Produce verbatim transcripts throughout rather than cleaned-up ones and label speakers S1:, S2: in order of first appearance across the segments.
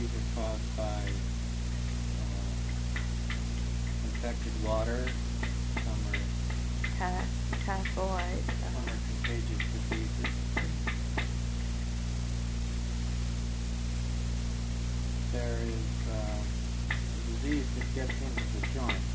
S1: these are caused by uh, infected water. Some are
S2: Ty- typhoid.
S1: some
S2: Uh,
S1: are contagious diseases. There is uh, a disease that gets into the joint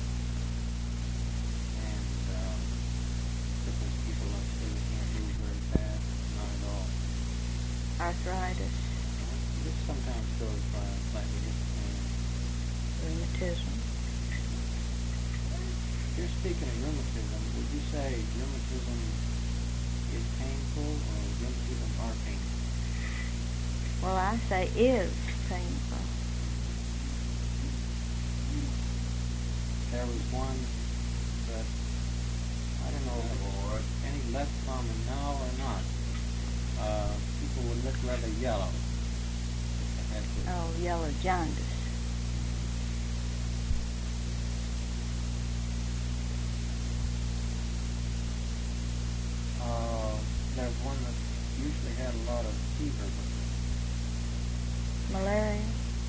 S1: and um, cripples people up so they can't move very fast. Not at all.
S2: arthritis,
S1: This sometimes goes by a slightly different name.
S2: rheumatism.
S1: If you're speaking of rheumatism, would you say rheumatism is painful or rheumatism are painful?
S2: Well, I say is painful.
S1: There was one that, I don't know if it's any less common now or not. Uh, people would look rather yellow if they had this.
S2: Oh, yellow jaundice.
S1: Uh, there's one that usually had a lot of fever with it.
S2: Malaria.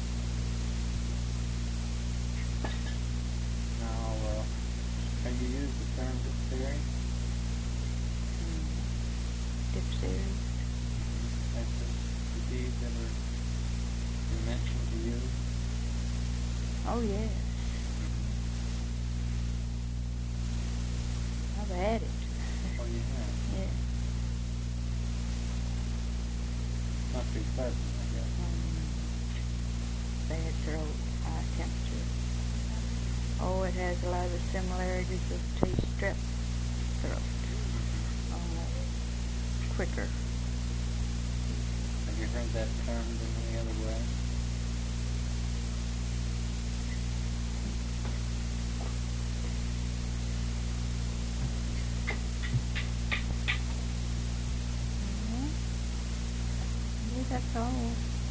S1: Now, uh, have you used the term diphtheria?
S2: Mm. Diphtheria.
S1: Has this disease ever been mentioned to you?
S2: Oh, yes. I've had it.
S1: Oh, you have?
S2: Yeah.
S1: Not too pleasant, I guess.
S2: Um, bad throat, high temperature. Oh, it has a lot of similarities with T-strep throat. Almost quicker.
S1: Have you heard that termed in any other way?
S2: Mhm. Yeah, that's all.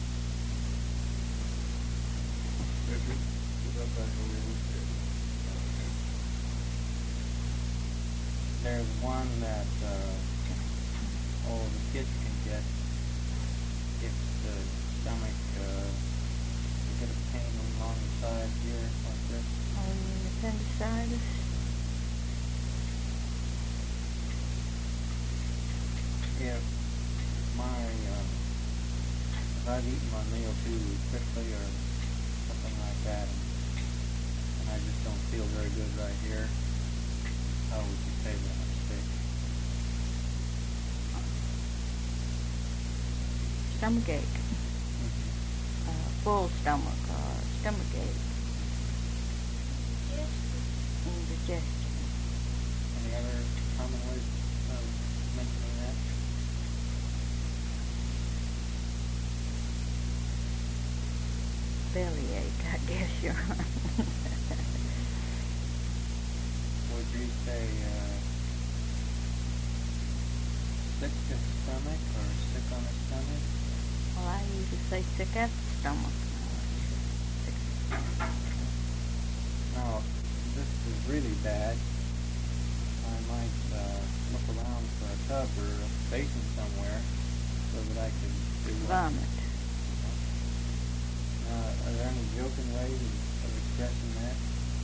S1: There's one that, uh, oh, the kids can get if the stomach, uh, you get a pain along the side here, like this.
S2: Oh, you mean appendicitis?
S1: If my, uh, if I've eaten my meal too quickly or something like that, and, and I just don't feel very good right here, how would you say that I'm sick?
S2: Stomachache.
S1: Mm-hmm.
S2: Uh, full stomach or stomachache. Indigestion.
S1: Any other common ways of mentioning that?
S2: Bellyache, I guess you're on.
S1: Would you say uh, sick to the stomach or sick on the stomach?
S2: Well, I usually say sick at the stomach.
S1: Now, this is really bad. I might uh, look around for a tub or a basin somewhere so that I can do what?
S2: Vomit.
S1: Uh, are there any joking ways of expressing that?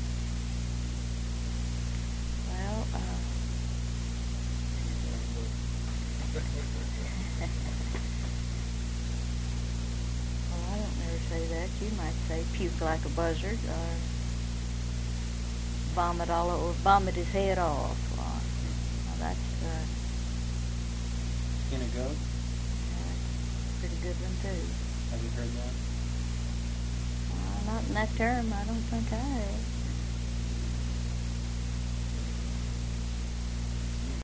S2: Well, uh... well, I don't never say that. You might say puke like a buzzard or vomit all over, vomit his head off. Or, now that's uh,
S1: Skin of goat?
S2: a pretty good one, too.
S1: Have you heard that?
S2: Uh, not in that term, I don't think I have.